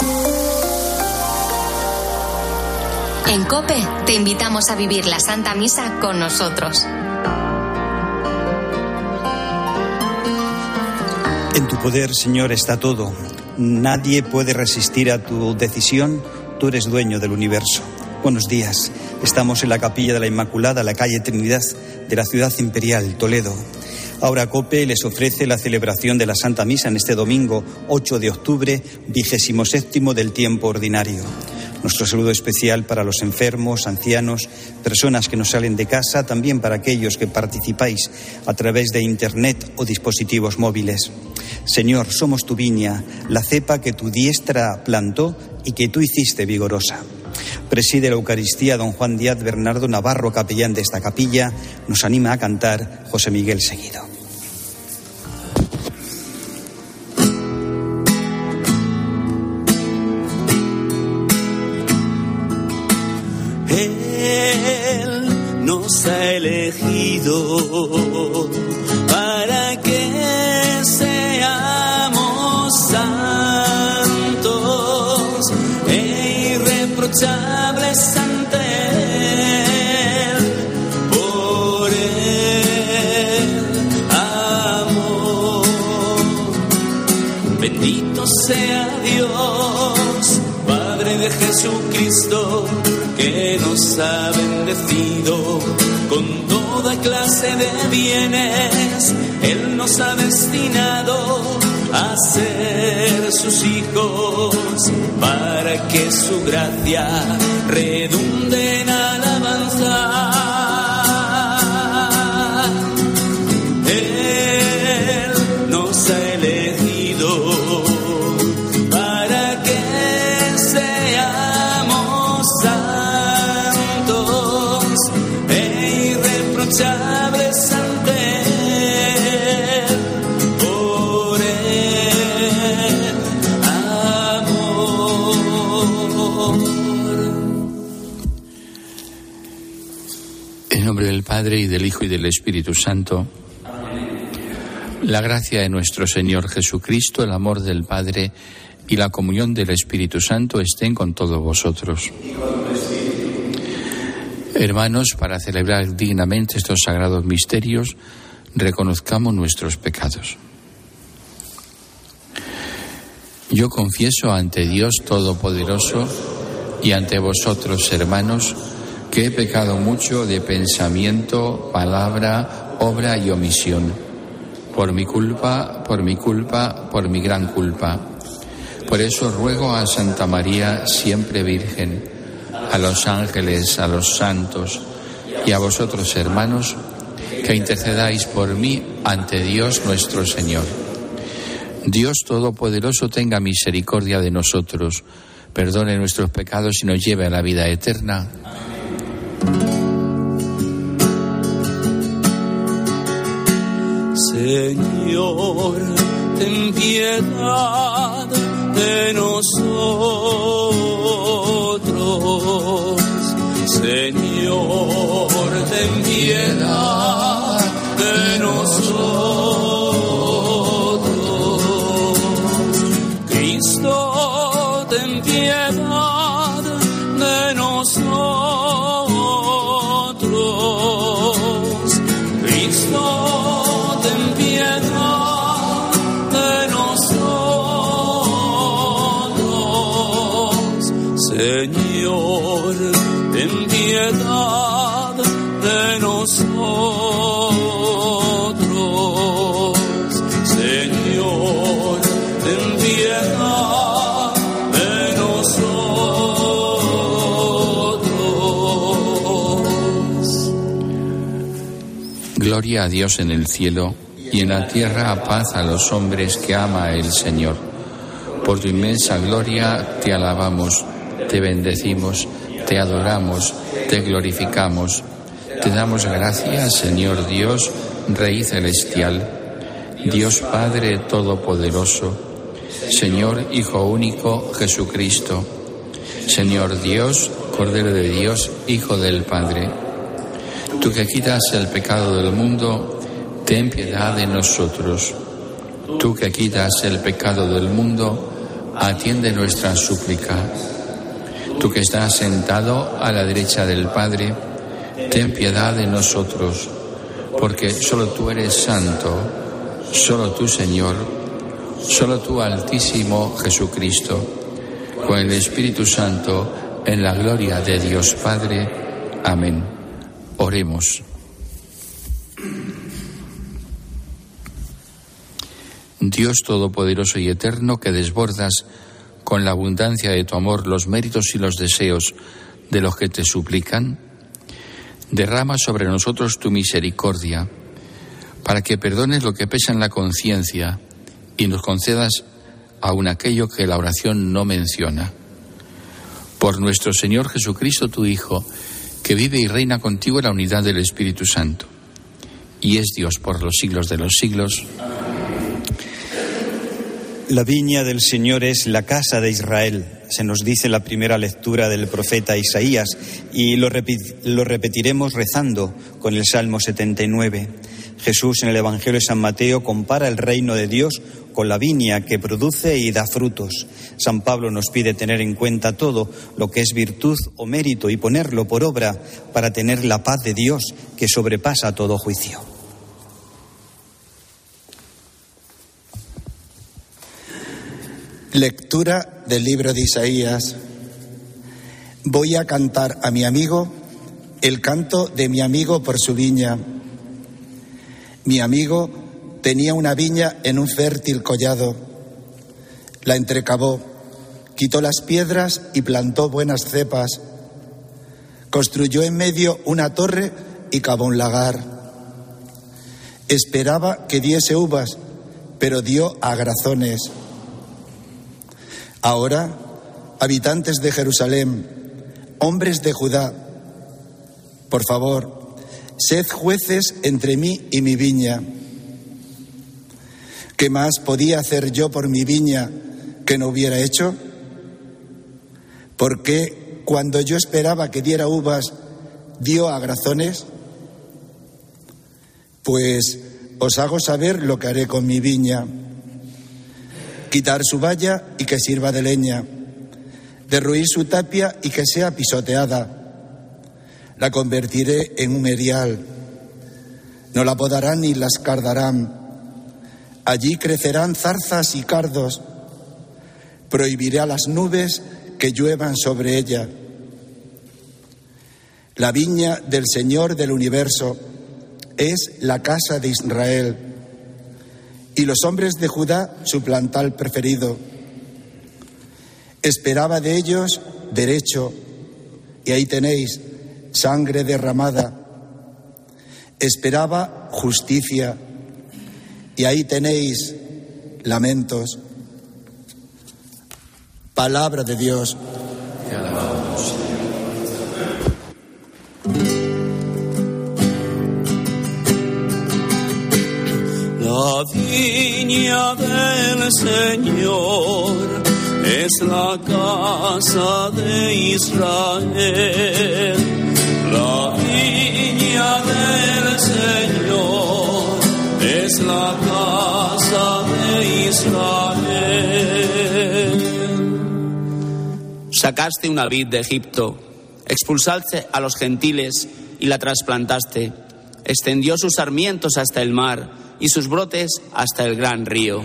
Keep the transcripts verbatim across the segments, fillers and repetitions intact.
En COPE te invitamos a vivir la Santa Misa con nosotros. En tu poder, Señor, está todo. Nadie puede resistir a tu decisión. Tú eres dueño del universo. Buenos días. Estamos en la Capilla de la Inmaculada, la calle Trinidad de la ciudad imperial, Toledo. Ahora COPE les ofrece la celebración de la Santa Misa en este domingo ocho de octubre, vigésimo séptimo del tiempo ordinario. Nuestro saludo especial para los enfermos, ancianos, personas que no salen de casa, también para aquellos que participáis a través de Internet o dispositivos móviles. Señor, somos tu viña, la cepa que tu diestra plantó y que tú hiciste vigorosa. Preside la Eucaristía don Juan Díaz Bernardo Navarro, capellán de esta capilla. Nos anima a cantar José Miguel Seguido. Él nos ha elegido para que seamos santos e irreprochables ante Él. Por el amor, bendito sea Dios, Padre de Jesucristo, que nos ha bendecido con toda clase de bienes. Él nos ha destinado a ser sus hijos, para que su gracia redunde en alabanza. Él nos ha elegido para que seamos santos e irreprochables ante Él. Por el amor. En nombre del Padre, y del Hijo, y del Espíritu Santo. La gracia de nuestro Señor Jesucristo, el amor del Padre y la comunión del Espíritu Santo estén con todos vosotros. Hermanos, para celebrar dignamente estos sagrados misterios, reconozcamos nuestros pecados. Yo confieso ante Dios Todopoderoso y ante vosotros, hermanos, que he pecado mucho de pensamiento, palabra, obra y omisión. Por mi culpa, por mi culpa, por mi gran culpa. Por eso ruego a Santa María, siempre Virgen, a los ángeles, a los santos y a vosotros, hermanos, que intercedáis por mí ante Dios nuestro Señor. Dios Todopoderoso tenga misericordia de nosotros, perdone nuestros pecados y nos lleve a la vida eterna. Señor, ten piedad de nosotros. Señor, ten piedad de nosotros. Cristo, ten piedad de nosotros. Cristo, ten piedad de nosotros. Señor, ten piedad de nosotros. Señor, ten piedad de nosotros. Gloria a Dios en el cielo, y en la tierra paz a los hombres que ama el Señor. Por tu inmensa gloria te alabamos, te bendecimos, te adoramos, te glorificamos. Te damos gracias, Señor Dios, Rey celestial, Dios Padre todopoderoso, Señor Hijo único Jesucristo, Señor Dios, Cordero de Dios, Hijo del Padre. Tú que quitas el pecado del mundo, ten piedad de nosotros. Tú que quitas el pecado del mundo, atiende nuestra súplica. Tú que estás sentado a la derecha del Padre, ten piedad de nosotros, porque solo tú eres santo, solo tú, Señor, solo tú, Altísimo Jesucristo, con el Espíritu Santo, en la gloria de Dios Padre. Amén. Oremos. Dios Todopoderoso y Eterno, que desbordas con la abundancia de tu amor los méritos y los deseos de los que te suplican, derrama sobre nosotros tu misericordia, para que perdones lo que pesa en la conciencia y nos concedas aun aquello que la oración no menciona. Por nuestro Señor Jesucristo, tu Hijo, que vive y reina contigo en la unidad del Espíritu Santo, y es Dios por los siglos de los siglos. La viña del Señor es la casa de Israel, se nos dice la primera lectura del profeta Isaías, y lo, repit- lo repetiremos rezando con el Salmo setenta y nueve. Jesús en el Evangelio de San Mateo compara el reino de Dios con la viña que produce y da frutos. San Pablo nos pide tener en cuenta todo lo que es virtud o mérito y ponerlo por obra para tener la paz de Dios que sobrepasa todo juicio. Lectura del libro de Isaías. Voy a cantar a mi amigo el canto de mi amigo por su viña. Mi amigo tenía una viña en un fértil collado. La entrecavó, quitó las piedras y plantó buenas cepas. Construyó en medio una torre y cavó un lagar. Esperaba que diese uvas, pero dio agrazones. Ahora, habitantes de Jerusalén, hombres de Judá, por favor, sed jueces entre mí y mi viña. ¿Qué más podía hacer yo por mi viña que no hubiera hecho? ¿Por qué, cuando yo esperaba que diera uvas, dio agrazones? Pues os hago saber lo que haré con mi viña. Quitar su valla y que sirva de leña, derruir su tapia y que sea pisoteada. La convertiré en un erial, no la podarán ni la escardarán. Allí crecerán zarzas y cardos. Prohibiré a las nubes que lluevan sobre ella. La viña del Señor del universo es la casa de Israel, y los hombres de Judá su plantal preferido. Esperaba de ellos derecho, y ahí tenéis sangre derramada. Esperaba justicia, y ahí tenéis lamentos. Palabra de Dios. Te alabamos. La viña del Señor es la casa de Israel. La viña del Señor es la casa de Israel. Sacaste una vid de Egipto, expulsaste a los gentiles y la trasplantaste. Extendió sus sarmientos hasta el mar y sus brotes hasta el gran río.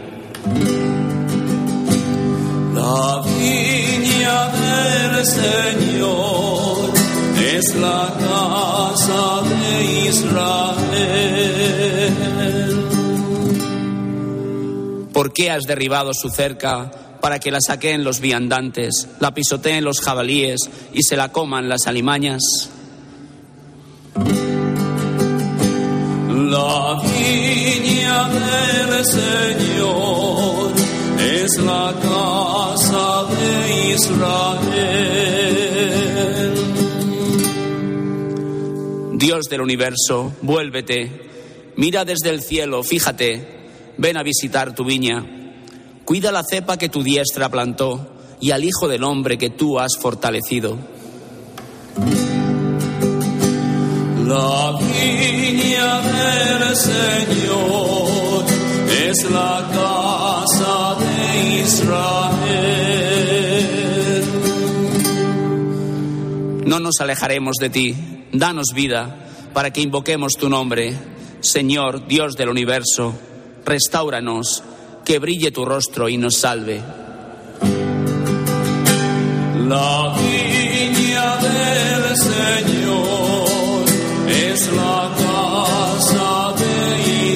La viña del Señor es la casa de Israel. ¿Por qué has derribado su cerca para que la saqueen los viandantes, la pisoteen los jabalíes y se la coman las alimañas? La viña del Señor es la casa de Israel. Dios del universo, vuélvete, mira desde el cielo, fíjate, ven a visitar tu viña. Cuida la cepa que tu diestra plantó y al Hijo del Hombre que tú has fortalecido. La viña del Señor es la casa de de Israel. No nos alejaremos de ti. Danos vida para que invoquemos tu nombre. Señor, Dios del universo, restáuranos, que brille tu rostro y nos salve. La viña del Señor es la casa de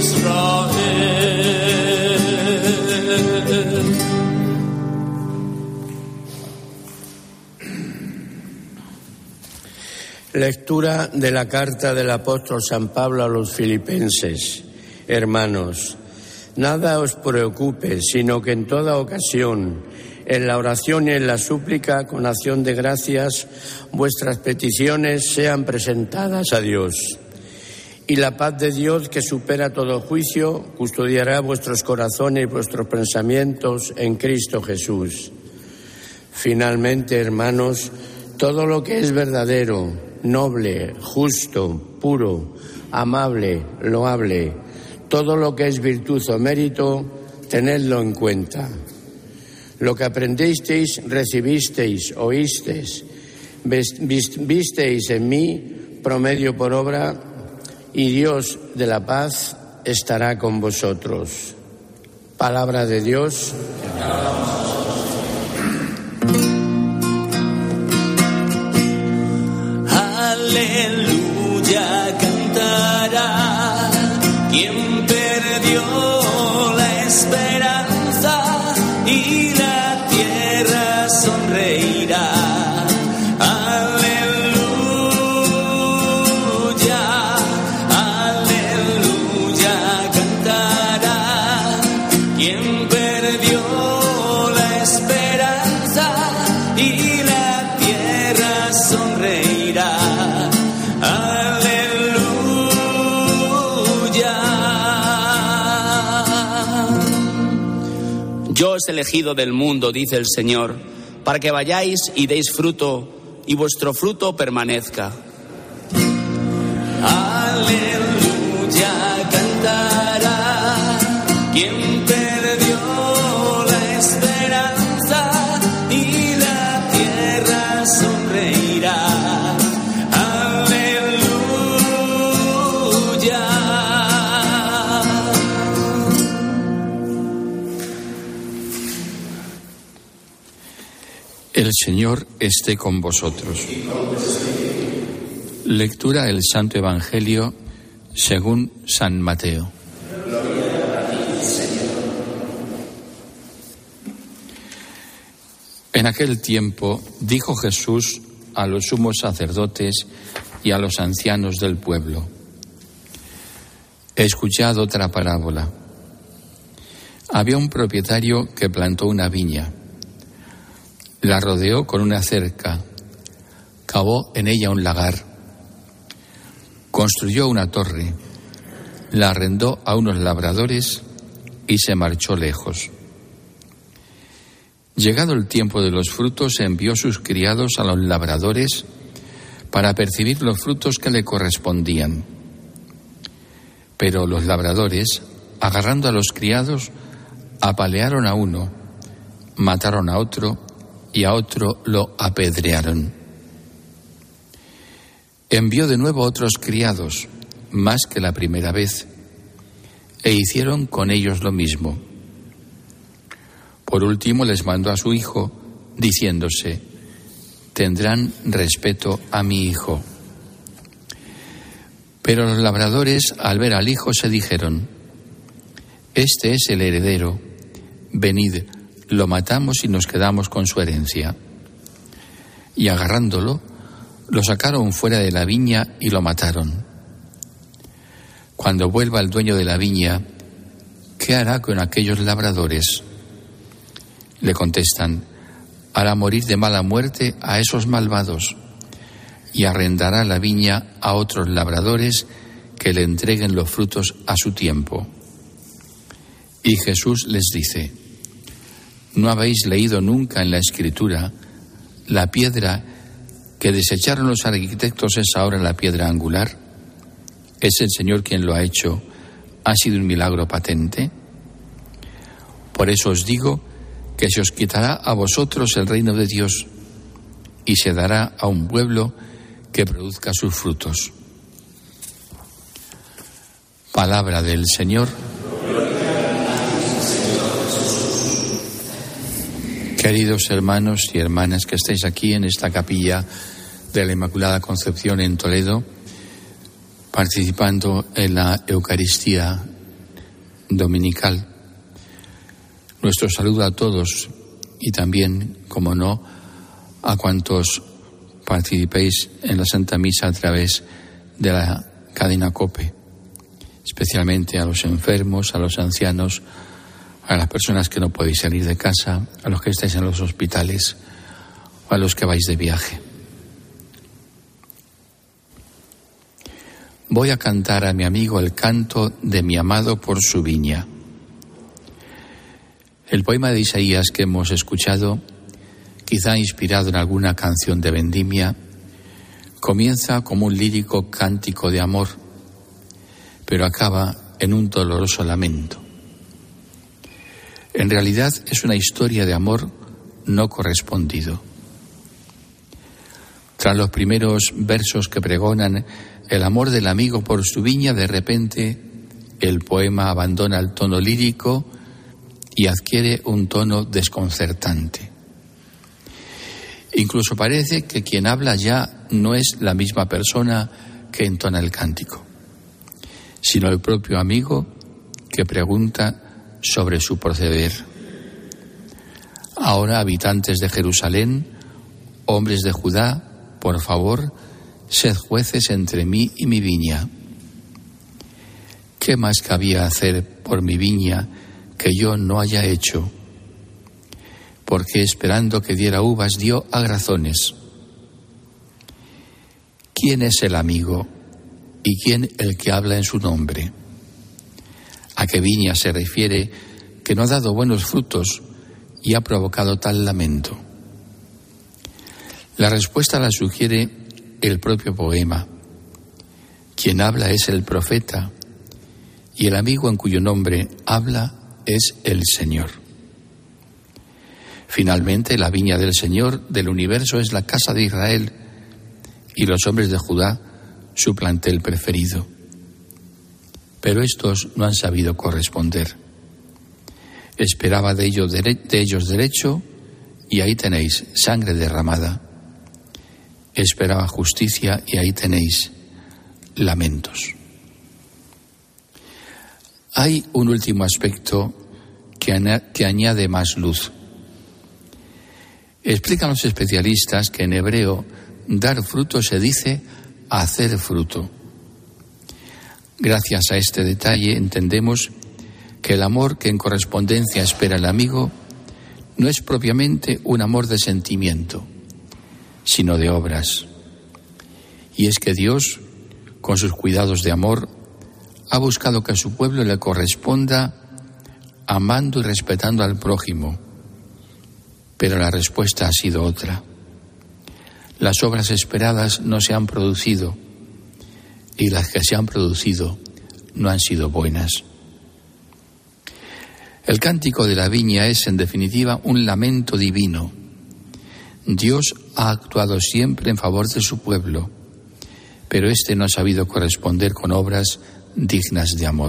Israel. Lectura de la carta del apóstol San Pablo a los filipenses. Hermanos, nada os preocupe, sino que en toda ocasión, en la oración y en la súplica, con acción de gracias, vuestras peticiones sean presentadas a Dios. Y la paz de Dios, que supera todo juicio, custodiará vuestros corazones y vuestros pensamientos en Cristo Jesús. Finalmente, hermanos, todo lo que es verdadero, noble, justo, puro, amable, loable, todo lo que es virtud o mérito, tenedlo en cuenta. Lo que aprendisteis, recibisteis, oísteis, visteis en mí, promedio por obra, y Dios de la paz estará con vosotros. Palabra de Dios. Aleluya, cantará quien perdió la esperanza y la tierra sonreirá. Aleluya, aleluya, cantará quien perdió la esperanza y la tierra sonreirá. Yo os he elegido del mundo, dice el Señor, para que vayáis y deis fruto, y vuestro fruto permanezca. Aleluya, cantará quien perdió la esperanza y la tierra sonreirá. El Señor esté con vosotros. Lectura del Santo Evangelio según San Mateo. En aquel tiempo dijo Jesús a los sumos sacerdotes y a los ancianos del pueblo: escuchad otra parábola. Había un propietario que plantó una viña. La rodeó con una cerca, cavó en ella un lagar, construyó una torre, la arrendó a unos labradores y se marchó lejos. Llegado el tiempo de los frutos, envió sus criados a los labradores para percibir los frutos que le correspondían. Pero los labradores, agarrando a los criados, apalearon a uno, mataron a otro y a otro lo apedrearon. Envió de nuevo otros criados, más que la primera vez, e hicieron con ellos lo mismo. Por último les mandó a su hijo, diciéndose: tendrán respeto a mi hijo. Pero los labradores, al ver al hijo, se dijeron: este es el heredero, venid, lo matamos y nos quedamos con su herencia. Y agarrándolo, lo sacaron fuera de la viña y lo mataron. Cuando vuelva el dueño de la viña, ¿qué hará con aquellos labradores? Le contestan: hará morir de mala muerte a esos malvados y arrendará la viña a otros labradores que le entreguen los frutos a su tiempo. Y Jesús les dice: ¿no habéis leído nunca en la Escritura: la piedra que desecharon los arquitectos es ahora la piedra angular? ¿Es el Señor quien lo ha hecho? ¿Ha sido un milagro patente? Por eso os digo que se os quitará a vosotros el reino de Dios y se dará a un pueblo que produzca sus frutos. Palabra del Señor. Queridos hermanos y hermanas que estáis aquí en esta capilla de la Inmaculada Concepción en Toledo, participando en la Eucaristía dominical, nuestro saludo a todos y también, como no, a cuantos participéis en la Santa Misa a través de la cadena COPE, especialmente a los enfermos, a los ancianos, a las personas que no podéis salir de casa, a los que estáis en los hospitales o a los que vais de viaje. Voy a cantar a mi amigo el canto de mi amado por su viña. El poema de Isaías que hemos escuchado, quizá inspirado en alguna canción de vendimia, comienza como un lírico cántico de amor, pero acaba en un doloroso lamento. En realidad es una historia de amor no correspondido. Tras los primeros versos que pregonan el amor del amigo por su viña, de repente el poema abandona el tono lírico y adquiere un tono desconcertante. Incluso parece que quien habla ya no es la misma persona que entona el cántico, sino el propio amigo que pregunta sobre su proceder. Ahora, habitantes de Jerusalén, hombres de Judá, por favor, sed jueces entre mí y mi viña. ¿Qué más cabía hacer por mi viña que yo no haya hecho? Porque esperando que diera uvas dio agrazones. ¿Quién es el amigo y quién el que habla en su nombre? ¿A qué viña se refiere que no ha dado buenos frutos y ha provocado tal lamento? La respuesta la sugiere el propio poema. Quien habla es el profeta y el amigo en cuyo nombre habla es el Señor. Finalmente, la viña del Señor del universo es la casa de Israel y los hombres de Judá su plantel preferido. Pero estos no han sabido corresponder. Esperaba de ellos, dere- de ellos derecho y ahí tenéis sangre derramada. Esperaba justicia y ahí tenéis lamentos. Hay un último aspecto que, ana- que añade más luz. Explican los especialistas que en hebreo dar fruto se dice hacer fruto. Gracias a este detalle entendemos que el amor que en correspondencia espera el amigo no es propiamente un amor de sentimiento, sino de obras. Y es que Dios, con sus cuidados de amor, ha buscado que a su pueblo le corresponda amando y respetando al prójimo. Pero la respuesta ha sido otra. Las obras esperadas no se han producido y las que se han producido no han sido buenas. El cántico de la viña es, en definitiva, un lamento divino. Dios ha actuado siempre en favor de su pueblo, pero éste no ha sabido corresponder con obras dignas de amor.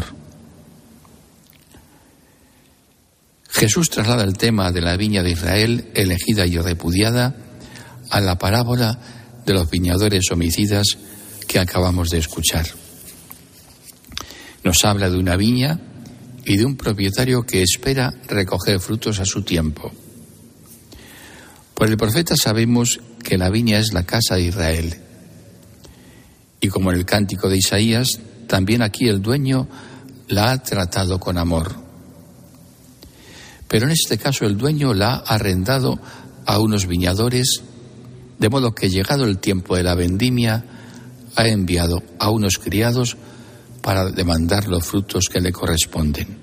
Jesús traslada el tema de la viña de Israel, elegida y repudiada, a la parábola de los viñadores homicidas que acabamos de escuchar. Nos habla de una viña y de un propietario que espera recoger frutos a su tiempo. Por el profeta sabemos que la viña es la casa de Israel. Y como en el cántico de Isaías, también aquí el dueño la ha tratado con amor. Pero en este caso el dueño la ha arrendado a unos viñadores, de modo que llegado el tiempo de la vendimia, ha enviado a unos criados para demandar los frutos que le corresponden.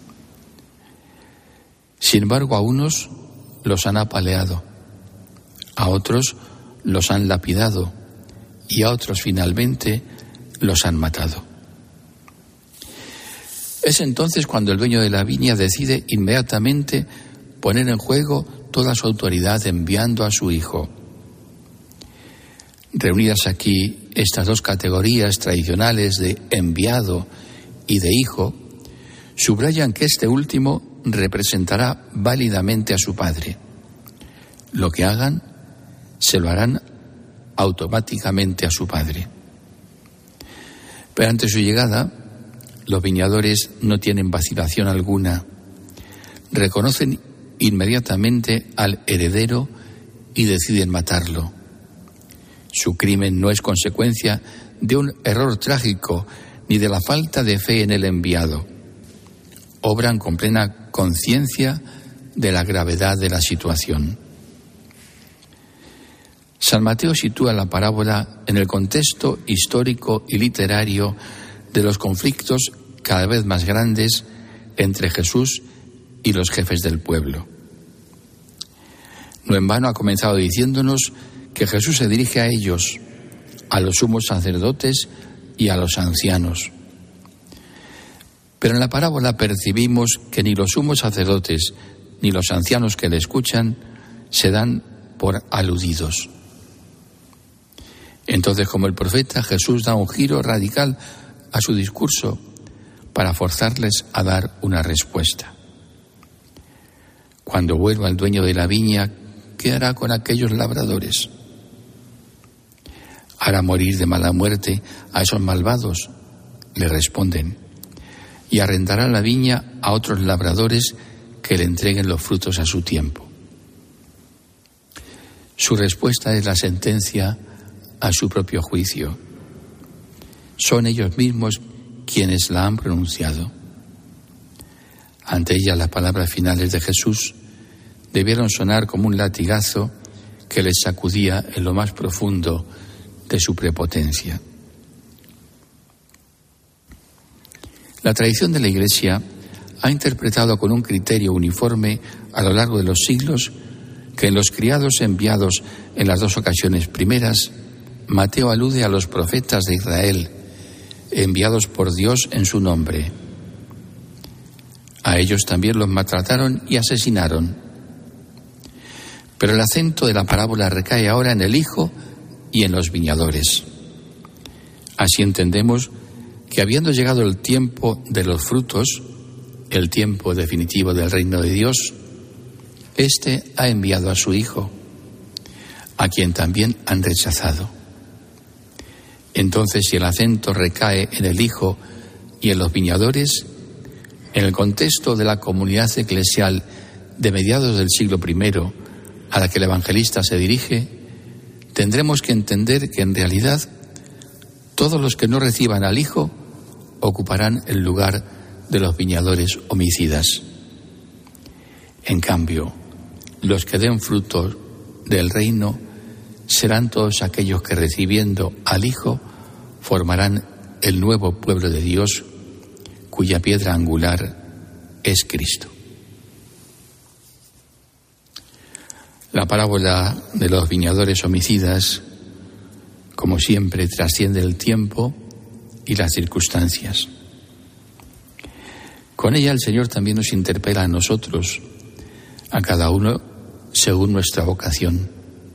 Sin embargo, a unos los han apaleado, a otros los han lapidado y a otros finalmente los han matado. Es entonces cuando el dueño de la viña decide inmediatamente poner en juego toda su autoridad enviando a su Hijo. Reunidas aquí estas dos categorías tradicionales de enviado y de hijo, subrayan que este último representará válidamente a su Padre. Lo que hagan, se lo harán automáticamente a su Padre. Pero ante su llegada, los viñadores no tienen vacilación alguna. Reconocen inmediatamente al heredero y deciden matarlo. Su crimen no es consecuencia de un error trágico ni de la falta de fe en el enviado. Obran con plena conciencia de la gravedad de la situación. San Mateo sitúa la parábola en el contexto histórico y literario de los conflictos cada vez más grandes entre Jesús y los jefes del pueblo. No en vano ha comenzado diciéndonos que Jesús se dirige a ellos, a los sumos sacerdotes y a los ancianos. Pero en la parábola percibimos que ni los sumos sacerdotes ni los ancianos que le escuchan se dan por aludidos. Entonces, como el profeta, Jesús da un giro radical a su discurso para forzarles a dar una respuesta. Cuando vuelva el dueño de la viña, ¿qué hará con aquellos labradores? ¿Hará morir de mala muerte a esos malvados? Le responden. Y arrendará la viña a otros labradores que le entreguen los frutos a su tiempo. Su respuesta es la sentencia a su propio juicio. Son ellos mismos quienes la han pronunciado. Ante ella, las palabras finales de Jesús debieron sonar como un latigazo que les sacudía en lo más profundo de su prepotencia. La tradición de la Iglesia ha interpretado con un criterio uniforme a lo largo de los siglos que en los criados enviados en las dos ocasiones primeras, Mateo alude a los profetas de Israel, enviados por Dios en su nombre. A ellos también los maltrataron y asesinaron. Pero el acento de la parábola recae ahora en el Hijo y en los viñadores. Así entendemos que habiendo llegado el tiempo de los frutos, el tiempo definitivo del reino de Dios, éste ha enviado a su Hijo, a quien también han rechazado. Entonces, si el acento recae en el Hijo y en los viñadores, en el contexto de la comunidad eclesial de mediados del siglo primero a la que el evangelista se dirige, tendremos que entender que en realidad todos los que no reciban al Hijo ocuparán el lugar de los viñadores homicidas. En cambio, los que den fruto del reino serán todos aquellos que, recibiendo al Hijo, formarán el nuevo pueblo de Dios, cuya piedra angular es Cristo. La parábola de los viñadores homicidas, como siempre, trasciende el tiempo y las circunstancias. Con ella el Señor también nos interpela a nosotros, a cada uno según nuestra vocación.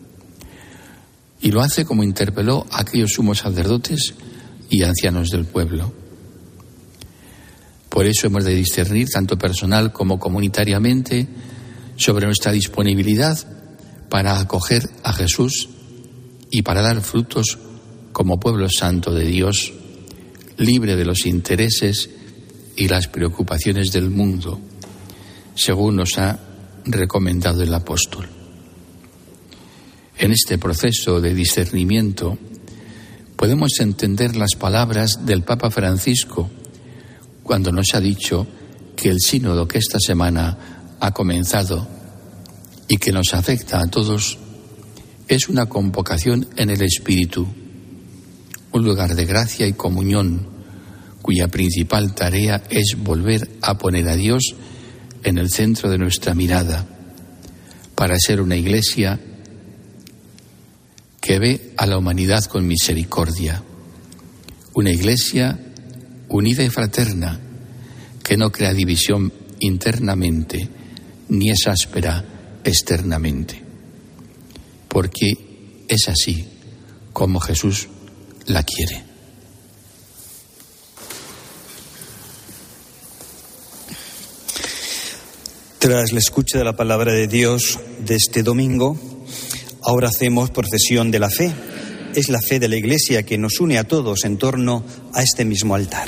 Y lo hace como interpeló a aquellos sumos sacerdotes y ancianos del pueblo. Por eso hemos de discernir, tanto personal como comunitariamente, sobre nuestra disponibilidad para acoger a Jesús y para dar frutos como pueblo santo de Dios, libre de los intereses y las preocupaciones del mundo, según nos ha recomendado el apóstol. En este proceso de discernimiento podemos entender las palabras del Papa Francisco cuando nos ha dicho que el sínodo que esta semana ha comenzado y que nos afecta a todos es una convocación en el Espíritu, un lugar de gracia y comunión cuya principal tarea es volver a poner a Dios en el centro de nuestra mirada, para ser una iglesia que ve a la humanidad con misericordia, una iglesia unida y fraterna, que no crea división internamente, ni es áspera externamente, porque es así como Jesús la quiere. Tras la escucha de la palabra de Dios de este domingo, ahora hacemos procesión de la fe. Es la fe de la Iglesia que nos une a todos en torno a este mismo altar.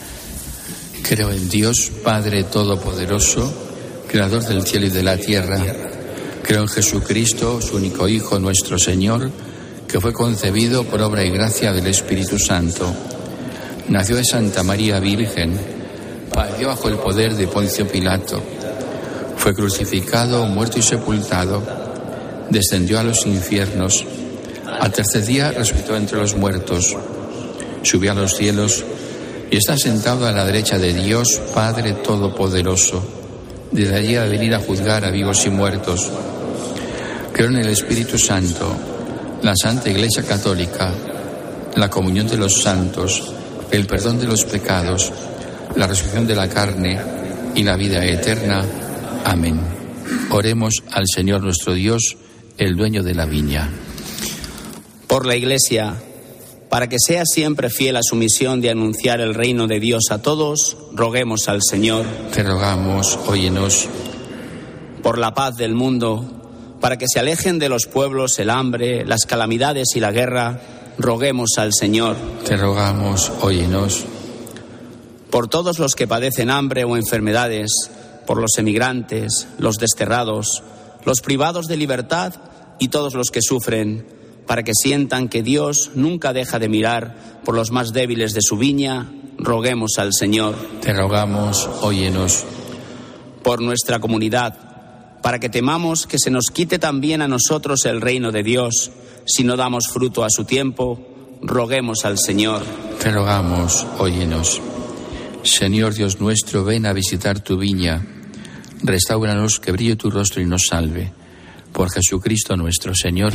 Creo en Dios, Padre Todopoderoso, Creador del cielo y de la tierra. Creo en Jesucristo, su único Hijo, nuestro Señor, que fue concebido por obra y gracia del Espíritu Santo. Nació de Santa María Virgen, padeció bajo el poder de Poncio Pilato, fue crucificado, muerto y sepultado, descendió a los infiernos, al tercer día resucitó entre los muertos, subió a los cielos y está sentado a la derecha de Dios, Padre Todopoderoso. Desde allí ha de venir a juzgar a vivos y muertos. Creo en el Espíritu Santo, la Santa Iglesia Católica, la comunión de los santos, el perdón de los pecados, la resurrección de la carne y la vida eterna. Amén. Oremos al Señor nuestro Dios, el dueño de la viña. Por la Iglesia, para que sea siempre fiel a su misión de anunciar el reino de Dios a todos, roguemos al Señor. Te rogamos, óyenos. Por la paz del mundo, para que se alejen de los pueblos el hambre, las calamidades y la guerra, roguemos al Señor. Te rogamos, óyenos. Por todos los que padecen hambre o enfermedades, por los emigrantes, los desterrados, los privados de libertad y todos los que sufren, para que sientan que Dios nunca deja de mirar por los más débiles de su viña, roguemos al Señor. Te rogamos, óyenos. Por nuestra comunidad, para que temamos que se nos quite también a nosotros el reino de Dios, si no damos fruto a su tiempo, roguemos al Señor. Te rogamos, óyenos. Señor Dios nuestro, ven a visitar tu viña. Restáuranos, que brille tu rostro y nos salve. Por Jesucristo nuestro Señor.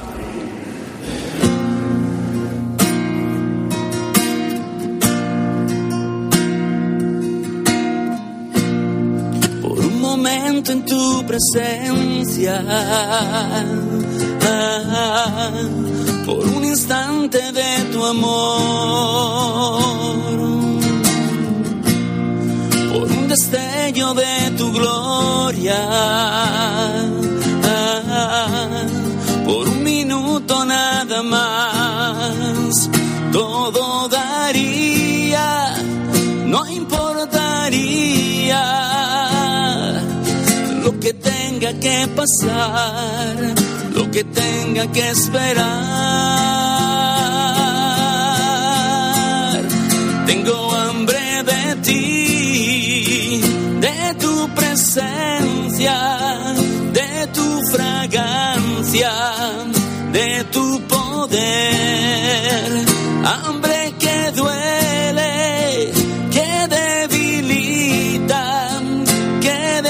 Por un momento en tu presencia, ah, por un instante de tu amor, por un destello de tu gloria, ah, por un minuto nada más, todo daría, no importaría lo que tenga que pasar, lo que tenga que esperar. Tengo hambre de ti, de tu presencia, de tu fragancia, de tu poder. Hambre que duele, que debilita, que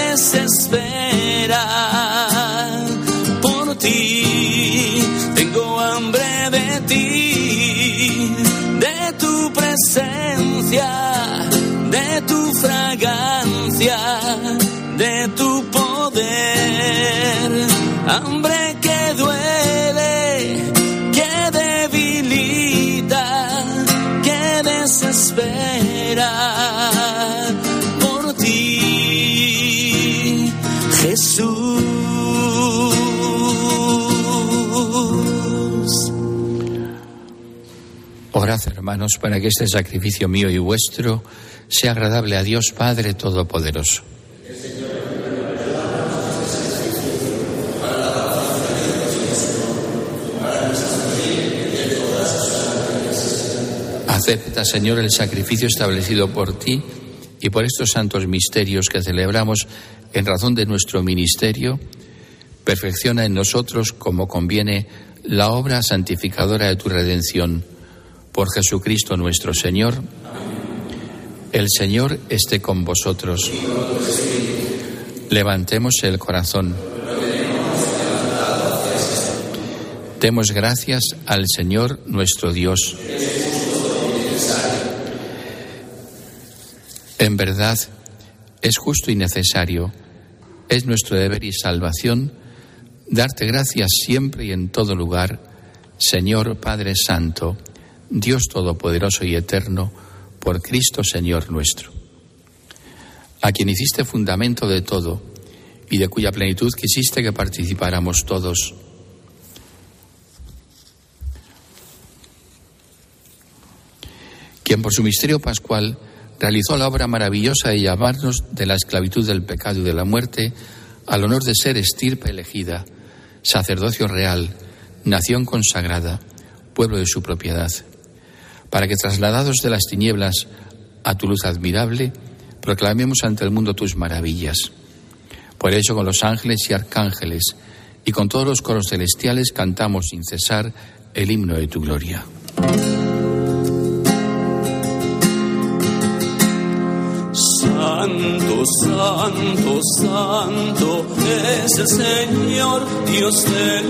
desespera. Por ti tengo hambre de ti, de tu presencia, de tu fragancia, de tu poder. Hambre que duele, que debilita, que desespera. Por ti, Jesús. Orad, hermanos, para que este sacrificio mío y vuestro sea agradable a Dios Padre Todopoderoso. Acepta, Señor, el sacrificio establecido por ti y por estos santos misterios que celebramos en razón de nuestro ministerio. Perfecciona en nosotros, como conviene, la obra santificadora de tu redención. Por Jesucristo nuestro Señor. El Señor esté con vosotros. Levantemos el corazón. Demos gracias al Señor nuestro Dios. En verdad, es justo y necesario, es nuestro deber y salvación darte gracias siempre y en todo lugar, Señor Padre Santo, Dios Todopoderoso y Eterno, por Cristo Señor nuestro, a quien hiciste fundamento de todo y de cuya plenitud quisiste que participáramos todos. Quien por su misterio pascual realizó la obra maravillosa de llamarnos de la esclavitud del pecado y de la muerte al honor de ser estirpe elegida, sacerdocio real, nación consagrada, pueblo de su propiedad, para que trasladados de las tinieblas a tu luz admirable, proclamemos ante el mundo tus maravillas. Por eso con los ángeles y arcángeles y con todos los coros celestiales cantamos sin cesar el himno de tu gloria. Santo, santo, santo es el Señor, Dios del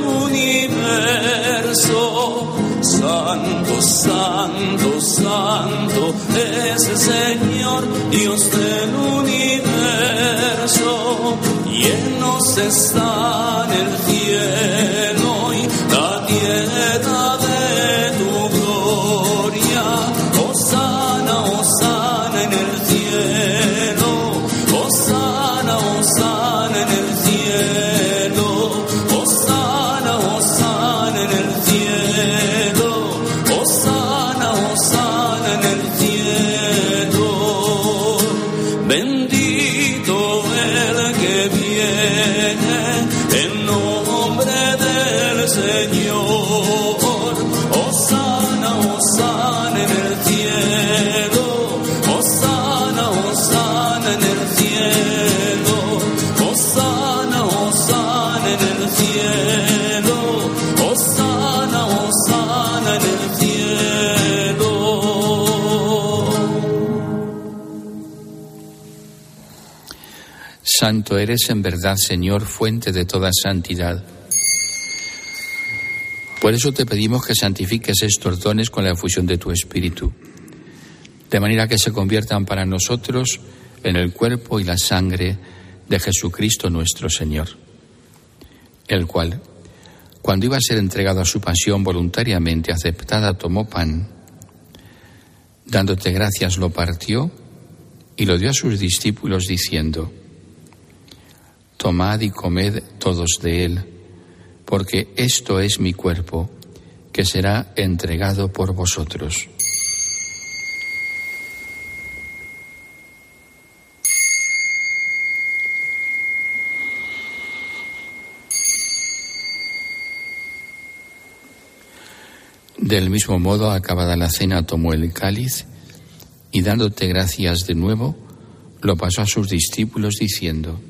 universo. Santo, santo, santo es el Señor, Dios del universo. Llenos están el cielo y la tierra de tu gloria. Hosana, hosana en el cielo. Hosana, hosana en el cielo. Hosana, hosana en el cielo. Hosana, hosana en el cielo. Bendito el que viene en nombre del Señor. Hosana, hosana en el cielo. Hosana, hosana en el cielo. Hosana, hosana en el cielo. Hosana, hosana en el cielo. Santo eres en verdad, Señor, fuente de toda santidad. Por eso te pedimos que santifiques estos dones con la efusión de tu Espíritu, de manera que se conviertan para nosotros en el cuerpo y la sangre de Jesucristo nuestro Señor, el cual, cuando iba a ser entregado a su pasión voluntariamente aceptada, tomó pan, dándote gracias lo partió y lo dio a sus discípulos diciendo: tomad y comed todos de él, porque esto es mi cuerpo, que será entregado por vosotros. Del mismo modo, acabada la cena, tomó el cáliz y, dándote gracias de nuevo, lo pasó a sus discípulos diciendo: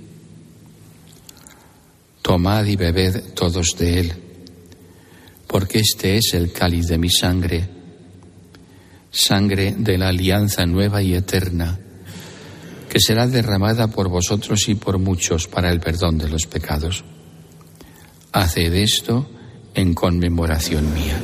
tomad y bebed todos de él, porque este es el cáliz de mi sangre, sangre de la alianza nueva y eterna, que será derramada por vosotros y por muchos para el perdón de los pecados. Haced esto en conmemoración mía.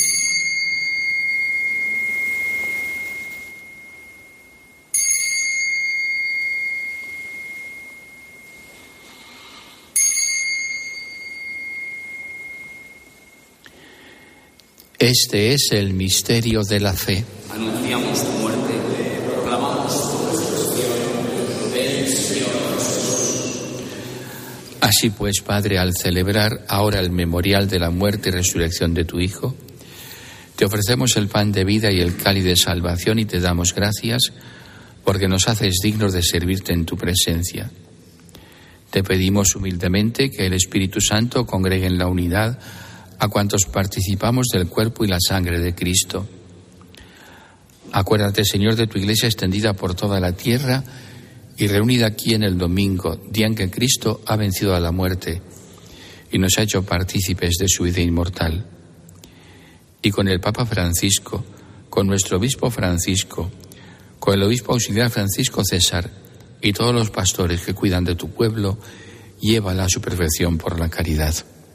Este es el misterio de la fe. Anunciamos tu muerte, proclamamos tu resurrección. Ven, Señor Jesús. Así pues, Padre, al celebrar ahora el memorial de la muerte y resurrección de tu Hijo, te ofrecemos el pan de vida y el cáliz de salvación y te damos gracias porque nos haces dignos de servirte en tu presencia. Te pedimos humildemente que el Espíritu Santo congregue en la unidad a cuantos participamos del cuerpo y la sangre de Cristo. Acuérdate, Señor, de tu Iglesia extendida por toda la tierra y reunida aquí en el domingo, día en que Cristo ha vencido a la muerte y nos ha hecho partícipes de su vida inmortal. Y con el Papa Francisco, con nuestro obispo Francisco, con el obispo auxiliar Francisco César y todos los pastores que cuidan de tu pueblo, llévala a su perfección por la caridad.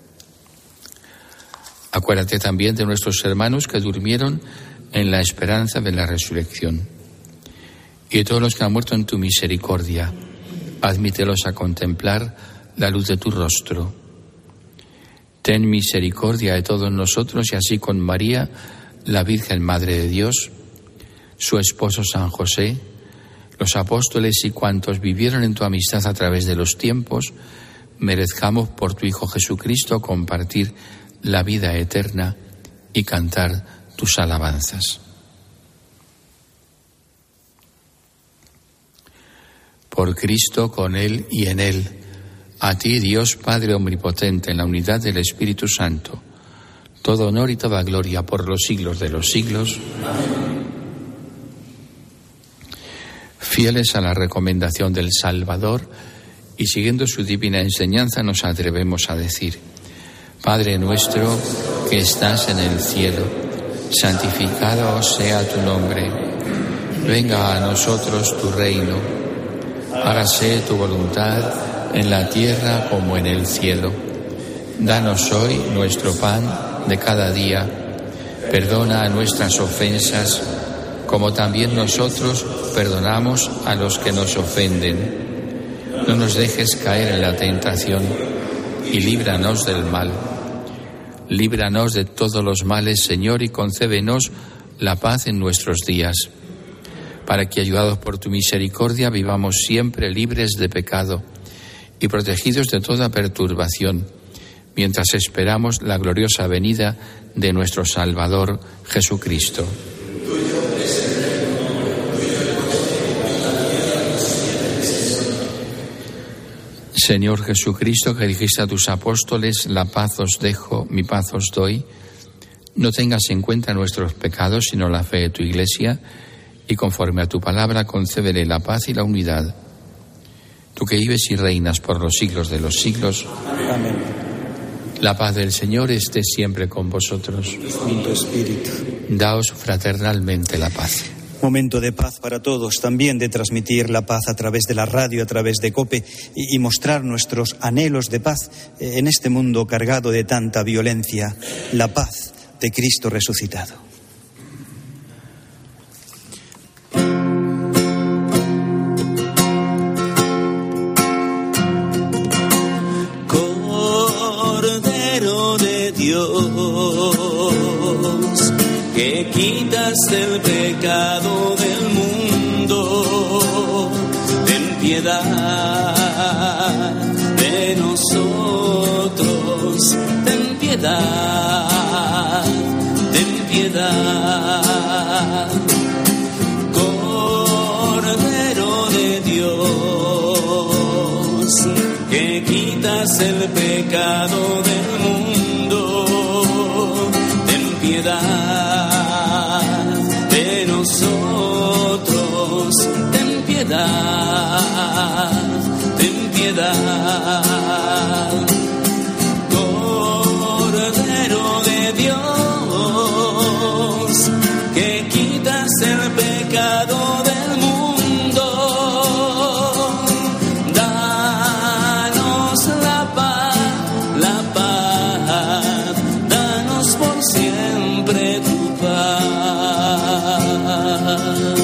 Acuérdate también de nuestros hermanos que durmieron en la esperanza de la resurrección y de todos los que han muerto en tu misericordia. admítelos a contemplar la luz de tu rostro. Ten misericordia de todos nosotros y así con María, la Virgen Madre de Dios, su esposo San José, los apóstoles y cuantos vivieron en tu amistad a través de los tiempos, merezcamos por tu Hijo Jesucristo compartir la vida eterna y cantar tus alabanzas. Por Cristo, con Él y en Él, a ti, Dios Padre Omnipotente, en la unidad del Espíritu Santo, todo honor y toda gloria por los siglos de los siglos. Amén. Fieles a la recomendación del Salvador y siguiendo su divina enseñanza, nos atrevemos a decir: Padre nuestro que estás en el cielo, santificado sea tu nombre. Venga a nosotros tu reino. Hágase tu voluntad en la tierra como en el cielo. Danos hoy nuestro pan de cada día. Perdona nuestras ofensas, como también nosotros perdonamos a los que nos ofenden. No nos dejes caer en la tentación y líbranos del mal. Líbranos de todos los males, Señor, y concédenos la paz en nuestros días, para que, ayudados por tu misericordia, vivamos siempre libres de pecado y protegidos de toda perturbación, mientras esperamos la gloriosa venida de nuestro Salvador Jesucristo. Señor Jesucristo, que dijiste a tus apóstoles: la paz os dejo, mi paz os doy, no tengas en cuenta nuestros pecados, sino la fe de tu Iglesia, y conforme a tu palabra concédele la paz y la unidad. Tú que vives y reinas por los siglos de los siglos. Amén. La paz del Señor esté siempre con vosotros. Con tu espíritu. Daos fraternalmente la paz. Momento de paz para todos, también de transmitir la paz a través de la radio, a través de COPE y, y mostrar nuestros anhelos de paz en este mundo cargado de tanta violencia. La paz de Cristo resucitado. Cordero de Dios, que quitas el pecado del mundo, ten piedad de nosotros, ten piedad, ten piedad. Cordero de Dios, que quitas el pecado del mundo, ten piedad de nosotros, ten piedad, ten piedad. Cordero de Dios, que quitas el pecado del mundo, danos la paz, la paz, danos por siempre tu paz.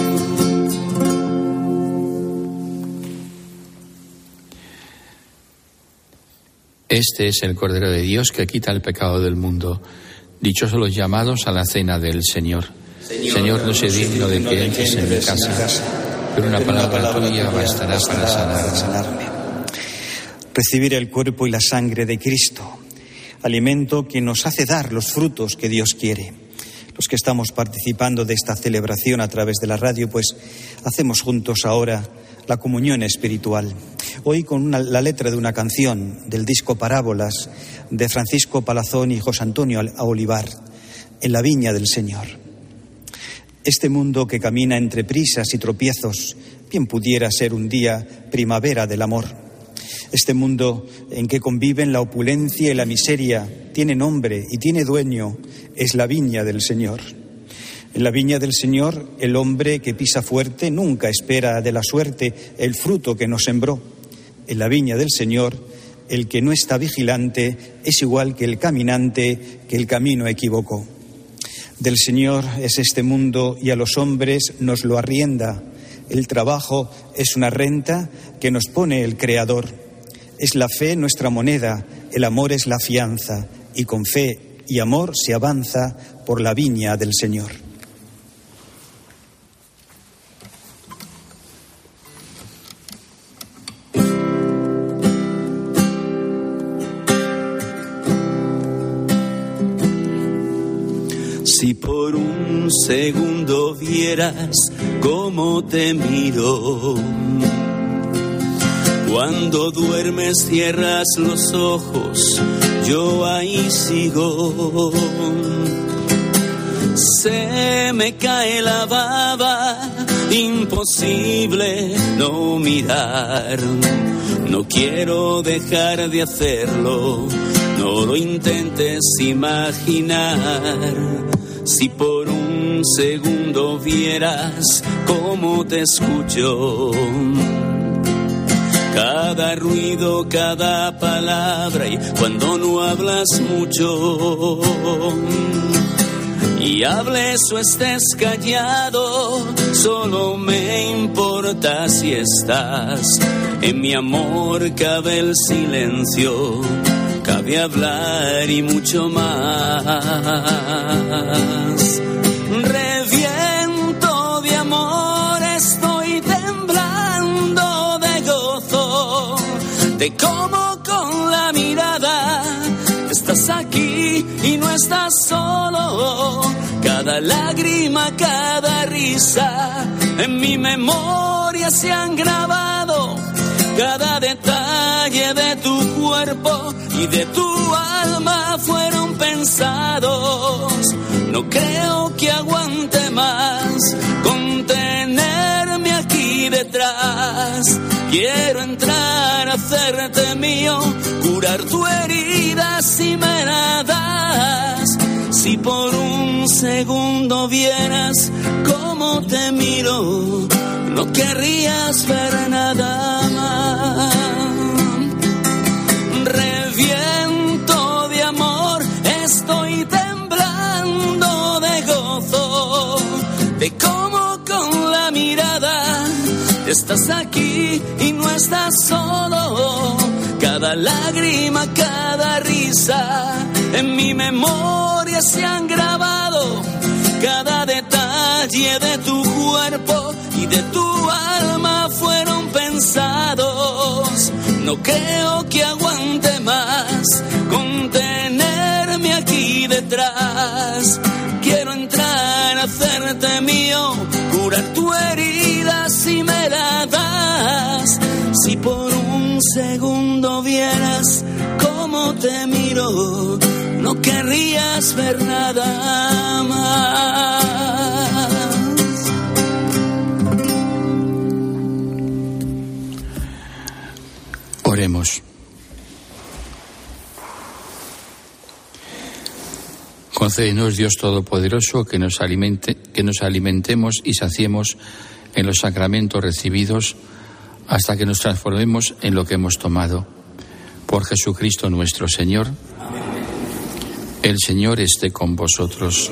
Este es el Cordero de Dios que quita el pecado del mundo. Dichosos los llamados a la cena del Señor. Señor, Señor no soy digno de que entres en mi casa, pero una palabra tuya bastará para sanarme. Recibir el cuerpo y la sangre de Cristo, alimento que nos hace dar los frutos que Dios quiere. Los que estamos participando de esta celebración a través de la radio, pues hacemos juntos ahora la comunión espiritual. Hoy con una, la letra de una canción del disco Parábolas de Francisco Palazón y José Antonio Olivar, En la viña del Señor. Este mundo que camina entre prisas y tropiezos, bien pudiera ser un día primavera del amor. Este mundo en que conviven la opulencia y la miseria, tiene nombre y tiene dueño, es la viña del Señor. En la viña del Señor, el hombre que pisa fuerte nunca espera de la suerte el fruto que nos sembró. En la viña del Señor, el que no está vigilante es igual que el caminante que el camino equivocó. Del Señor es este mundo y a los hombres nos lo arrienda. El trabajo es una renta que nos pone el Creador. Es la fe nuestra moneda, el amor es la fianza, y con fe y amor se avanza por la viña del Señor. Si por un segundo vieras cómo te miro, cuando duermes cierras los ojos, yo ahí sigo. Se me cae la baba, imposible no mirar. No quiero dejar de hacerlo, no lo intentes imaginar. Si por un segundo vieras cómo te escucho, cada ruido, cada palabra, y cuando no hablas mucho, y hables o estés callado, solo me importa si estás. En mi amor cabe el silencio, cabe hablar y mucho más. Reviento de amor, estoy temblando de gozo, de cómo con la mirada estás aquí y no estás solo. Cada lágrima, cada risa en mi memoria se han grabado. Cada detalle de tu cuerpo y de tu alma fueron pensados. No creo que aguante más contenerme aquí detrás. Quiero entrar, hacerte mío, curar tu herida si me la das. Si por un segundo vieras cómo te miro, no querrías ver nada más. Reviento de amor, estoy temblando de gozo, de cómo con la mirada estás aquí y no estás solo. Cada lágrima, cada risa en mi memoria se han grabado. Cada detalle de tu cuerpo y de tu alma fueron pensados. No creo que aguante más contenerme aquí detrás. Quiero entrar, hacerte mío, curar tu herida si me la das. Si por un segundo vieras cómo te miro, no querrías ver nada más. Oremos. Concédenos, Dios Todopoderoso, que nos alimente, que nos alimentemos y saciemos en los sacramentos recibidos hasta que nos transformemos en lo que hemos tomado. Por Jesucristo nuestro Señor. Amén. El Señor esté con vosotros.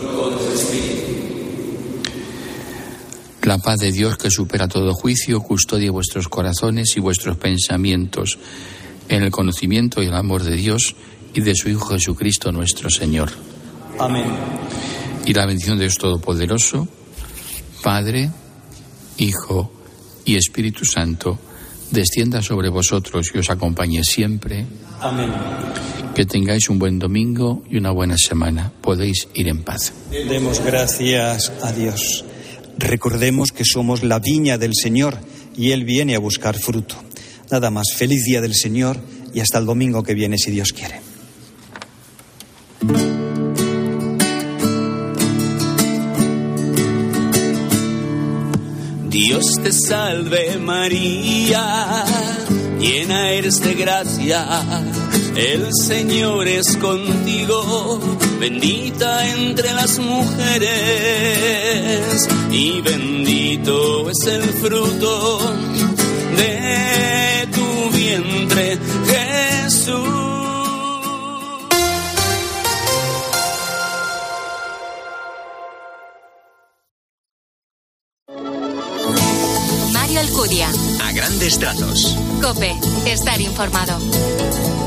La paz de Dios, que supera todo juicio, custodie vuestros corazones y vuestros pensamientos en el conocimiento y el amor de Dios y de su Hijo Jesucristo nuestro Señor. Amén. Y la bendición de Dios Todopoderoso, Padre, Hijo y Espíritu Santo, descienda sobre vosotros y os acompañe siempre. Amén. Que tengáis un buen domingo y una buena semana. Podéis ir en paz. Demos gracias a Dios. Recordemos que somos la viña del Señor y Él viene a buscar fruto. Nada más, feliz día del Señor y hasta el domingo que viene, si Dios quiere. Dios te salve María, llena eres de gracia, el Señor es contigo, bendita entre las mujeres, y bendito es el fruto de tu vientre, Jesús. Alcudia. A grandes trazos. COPE. Estar informado.